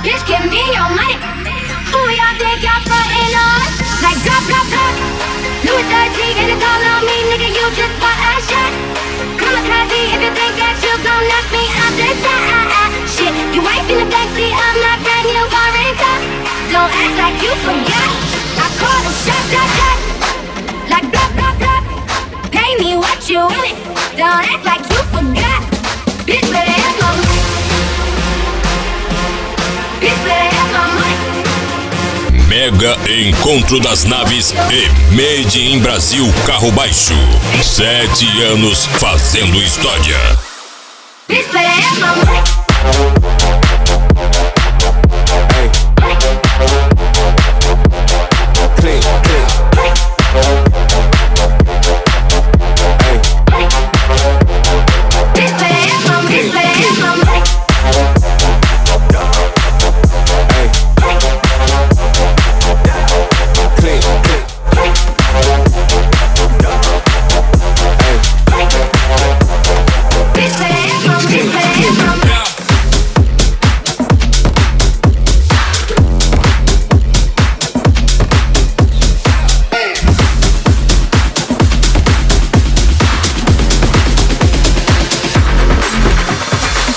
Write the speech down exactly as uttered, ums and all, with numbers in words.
Bitch, give me your money. Who y'all think y'all frontin' on? Like drop, drop, drop. Louis thirteen and it's all on me, nigga. You just bought a shot. Kamikaze if you think that you gon' knock me out the top. Shit, you ain't in the backseat of my brand new foreign car. Don't act like you forgot. I call them shot, shot, shot. Like blah, blah, blah. Pay me what you want it. Don't act like you forgot. Bitch, better have my money. Bitch, better have my money. Mega Encontro das Naves e Made in Brasil Carro Baixo. Sete anos fazendo história. Bitch, better have my money.